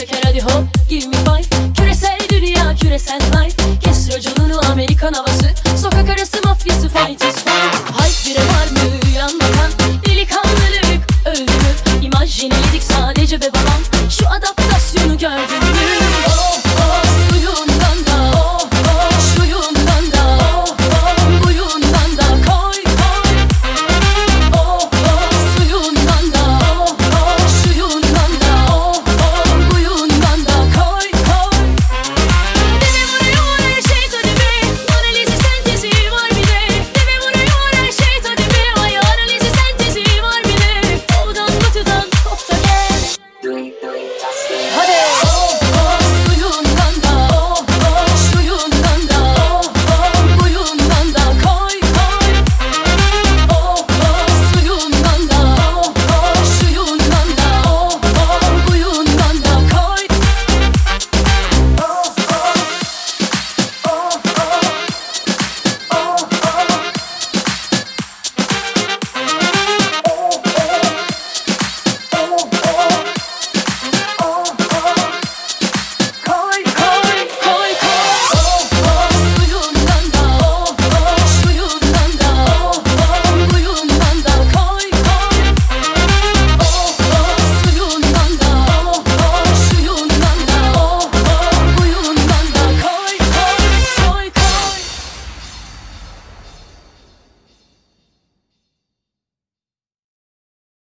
şeker hadi hop give me five. Küresel dünya küresel life. Kes raconunu Amerikan havası. Sokak arası mafyası fight is fight. Hype bire var mı yanmadan. Delikanlılık öldü mü? İmaj yeniledik sadece be babam. Şu adaptasyonu gördün mü?